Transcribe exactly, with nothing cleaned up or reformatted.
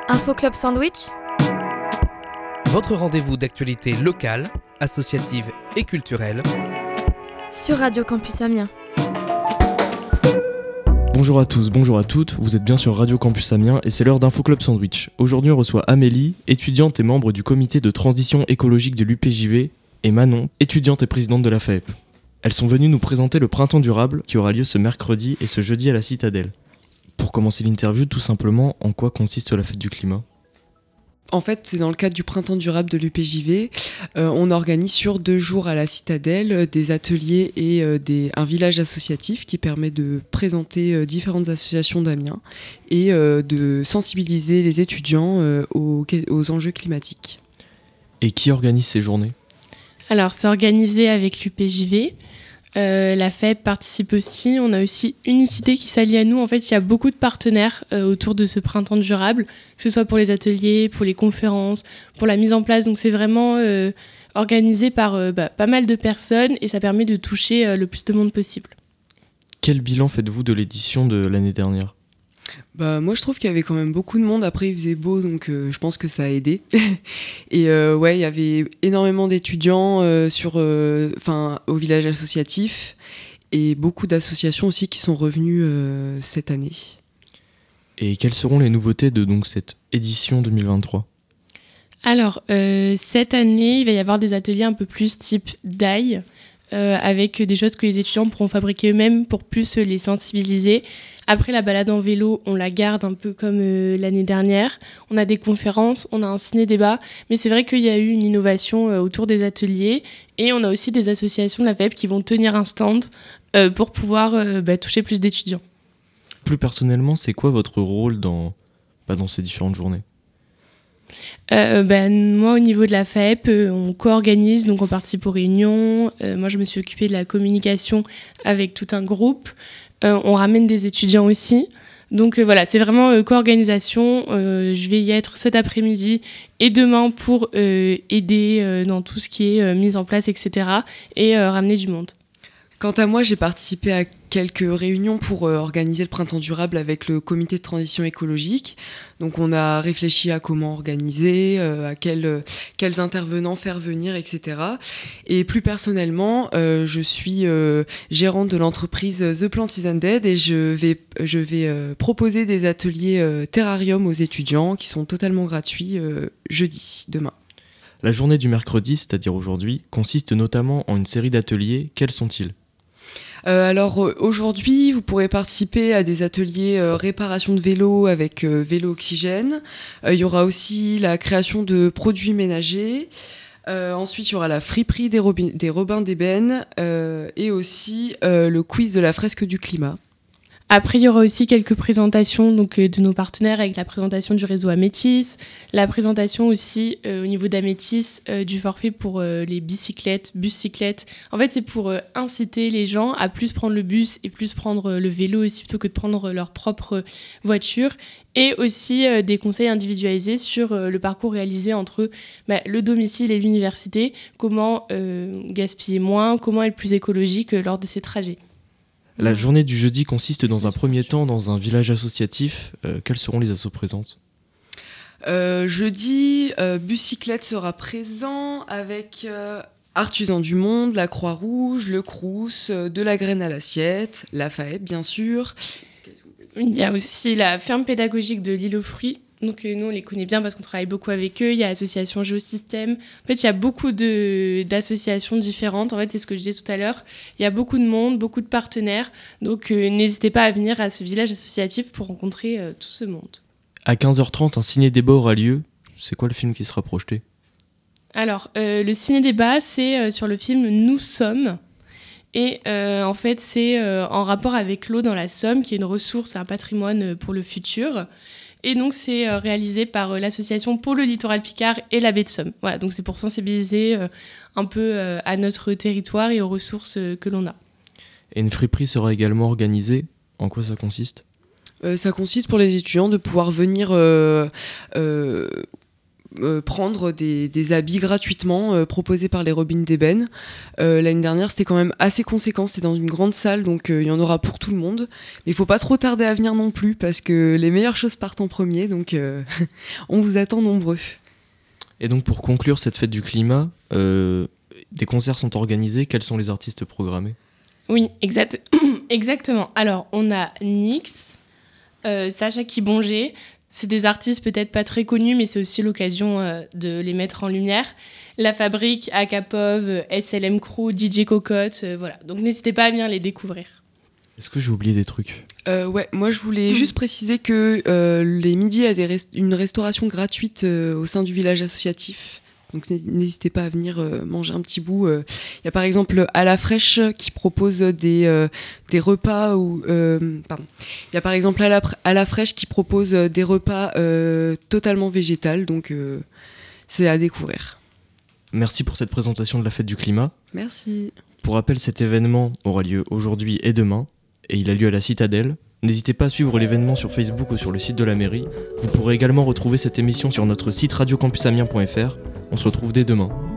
Info Club Sandwich, votre rendez-vous d'actualité locale, associative et culturelle sur Radio Campus Amiens. Bonjour à tous, bonjour à toutes, vous êtes bien sur Radio Campus Amiens et c'est l'heure d'Info Club Sandwich. Aujourd'hui on reçoit Amélie, étudiante et membre du comité de transition écologique de l'U P J V, et Manon, étudiante et présidente de la F A E P. Elles sont venues nous présenter le printemps durable qui aura lieu ce mercredi et ce jeudi à la Citadelle. Pour commencer l'interview, tout simplement, en quoi consiste la fête du climat ? En fait, c'est dans le cadre du printemps durable de l'U P J V. Euh, on organise sur deux jours à la Citadelle euh, des ateliers et euh, des, un village associatif qui permet de présenter euh, différentes associations d'Amiens et euh, de sensibiliser les étudiants euh, aux, aux enjeux climatiques. Et qui organise ces journées ? Alors, c'est organisé avec l'U P J V. Euh, la F A E P participe aussi. On a aussi Unicité qui s'allie à nous. En fait, il y a beaucoup de partenaires euh, autour de ce printemps durable, que ce soit pour les ateliers, pour les conférences, pour la mise en place. Donc, c'est vraiment euh, organisé par euh, bah, pas mal de personnes et ça permet de toucher euh, le plus de monde possible. Quel bilan faites-vous de l'édition de l'année dernière ? Bah, moi, je trouve qu'il y avait quand même beaucoup de monde. Après, il faisait beau, donc euh, je pense que ça a aidé. Et euh, ouais, il y avait énormément d'étudiants euh, sur, euh, au village associatif et beaucoup d'associations aussi qui sont revenues euh, cette année. Et quelles seront les nouveautés de donc, cette édition deux mille vingt-trois ? Alors, euh, cette année, il va y avoir des ateliers un peu plus type D A I, euh, avec des choses que les étudiants pourront fabriquer eux-mêmes pour plus les sensibiliser. Après, la balade en vélo, on la garde un peu comme euh, l'année dernière. On a des conférences, on a un ciné-débat, mais c'est vrai qu'il y a eu une innovation euh, autour des ateliers et on a aussi des associations de la F A E P qui vont tenir un stand euh, pour pouvoir euh, bah, toucher plus d'étudiants. Plus personnellement, c'est quoi votre rôle dans, bah, dans ces différentes journées ? Euh, ben, moi, au niveau de la F A E P, euh, on co-organise, donc on participe aux réunions. Euh, moi, je me suis occupée de la communication avec tout un groupe. Euh, on ramène des étudiants aussi. Donc euh, voilà, c'est vraiment euh, co-organisation. Euh, je vais y être cet après-midi et demain pour euh, aider euh, dans tout ce qui est euh, mise en place, et cetera. Et euh, ramener du monde. Quant à moi, j'ai participé à quelques réunions pour euh, organiser le printemps durable avec le comité de transition écologique. Donc on a réfléchi à comment organiser, euh, à quel, euh, quels intervenants faire venir, et cetera. Et plus personnellement, euh, je suis euh, gérante de l'entreprise The Plant is Undead et je vais, je vais euh, proposer des ateliers euh, terrarium aux étudiants qui sont totalement gratuits euh, jeudi, demain. La journée du mercredi, c'est-à-dire aujourd'hui, consiste notamment en une série d'ateliers. Quels sont-ils ? Euh, alors euh, aujourd'hui, vous pourrez participer à des ateliers euh, réparation de vélo avec euh, vélo oxygène. Euh, il y aura aussi la création de produits ménagers. Euh, ensuite, il y aura la friperie des, robi- des Robins d'Ébène euh, et aussi euh, le quiz de la fresque du climat. Après, il y aura aussi quelques présentations donc, euh, de nos partenaires avec la présentation du réseau Amétis, la présentation aussi euh, au niveau d'Amétis euh, du forfait pour euh, les bicyclettes, bus-cyclettes. En fait, c'est pour euh, inciter les gens à plus prendre le bus et plus prendre euh, le vélo aussi plutôt que de prendre leur propre voiture. Et aussi euh, des conseils individualisés sur euh, le parcours réalisé entre bah, le domicile et l'université, comment euh, gaspiller moins, comment être plus écologique euh, lors de ces trajets. La journée du jeudi consiste dans un premier temps dans un village associatif. Euh, quelles seront les assos présentes ? euh, Jeudi, euh, Bus-Cyclette sera présent avec euh, Artisans du Monde, la Croix-Rouge, le Crous, euh, de la graine à l'assiette, la F A E P bien sûr. Il y a aussi la ferme pédagogique de l'île aux fruits. Donc euh, nous, on les connaît bien parce qu'on travaille beaucoup avec eux. Il y a l'association Géosystème. En fait, il y a beaucoup de, d'associations différentes. En fait, c'est ce que je disais tout à l'heure. Il y a beaucoup de monde, beaucoup de partenaires. Donc euh, n'hésitez pas à venir à ce village associatif pour rencontrer euh, tout ce monde. À quinze heures trente, un ciné-débat aura lieu. C'est quoi le film qui sera projeté ? Alors, euh, le ciné-débat, c'est euh, sur le film Nous sommes. Et euh, en fait, c'est euh, en rapport avec l'eau dans la Somme, qui est une ressource, un patrimoine pour le futur. Et donc, c'est euh, réalisé par euh, l'association pour le littoral Picard et la baie de Somme. Voilà, donc c'est pour sensibiliser euh, un peu euh, à notre territoire et aux ressources euh, que l'on a. Et une friperie sera également organisée. En quoi ça consiste ? euh, Ça consiste pour les étudiants de pouvoir venir... Euh, euh, euh, prendre des, des habits gratuitement euh, proposés par les robines d'ébène. Euh, l'année dernière, c'était quand même assez conséquent, c'était dans une grande salle, donc il euh, y en aura pour tout le monde. Mais il ne faut pas trop tarder à venir non plus, parce que les meilleures choses partent en premier, donc euh, on vous attend nombreux. Et donc pour conclure cette fête du climat, euh, des concerts sont organisés, quels sont les artistes programmés ? Oui, exact... exactement. Alors, on a Nyx, euh, Sacha Kibongé. C'est des artistes peut-être pas très connus, mais c'est aussi l'occasion euh, de les mettre en lumière. La Fabrique, Akapov, euh, S L M Crew, D J Cocotte, euh, voilà. Donc n'hésitez pas à venir les découvrir. Est-ce que j'ai oublié des trucs ? Euh, ouais, moi je voulais mmh. juste préciser que euh, les midis, il y a des rest- une restauration gratuite euh, au sein du village associatif. Donc n'hésitez pas à venir euh, manger un petit bout. Il euh, y a par exemple À la Fraîche qui propose des, euh, des repas. Où, euh, pardon. Il y a par exemple À la, à la Fraîche qui propose des repas euh, totalement végétales. Donc euh, c'est à découvrir. Merci pour cette présentation de la fête du climat. Merci. Pour rappel, cet événement aura lieu aujourd'hui et demain. Et il a lieu à la Citadelle. N'hésitez pas à suivre l'événement sur Facebook ou sur le site de la mairie. Vous pourrez également retrouver cette émission sur notre site radio campus amiens point f r. On se retrouve dès demain.